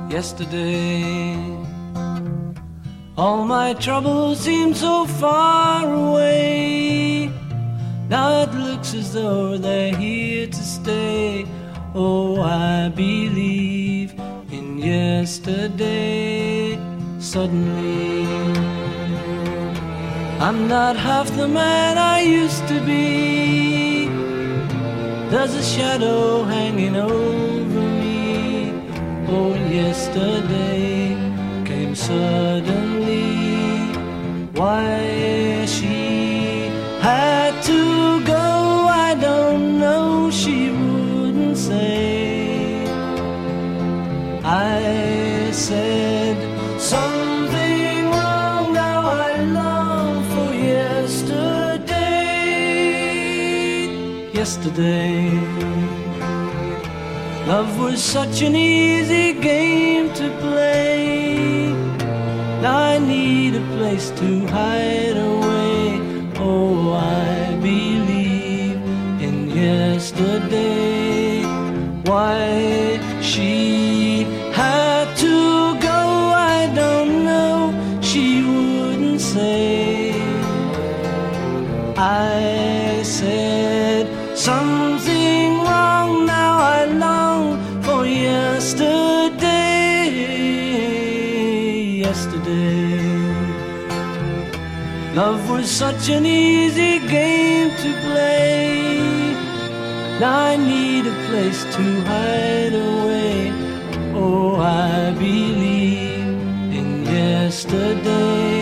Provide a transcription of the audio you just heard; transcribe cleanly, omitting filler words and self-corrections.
yesterday. All my troubles seem so far away. Now it looks as though they're here to stay. Oh, I believe in yesterday. Suddenly, I'm not half the man I used to be. There's a shadow hanging over me. Oh, yesterday came suddenly. Why she had to go, I don't know, she wouldn't say. I said something wrong, now I long for yesterday. Yesterday, love was such an easy game to play. Now I need a place to hide away. Oh, I believe in yesterday. Why she had to go, I don't know, she wouldn't say. I said something wrong, now I long for yesterday. Yesterday, love was such an easy game to play. Now I need a place to hide away. Oh, I believe in yesterday.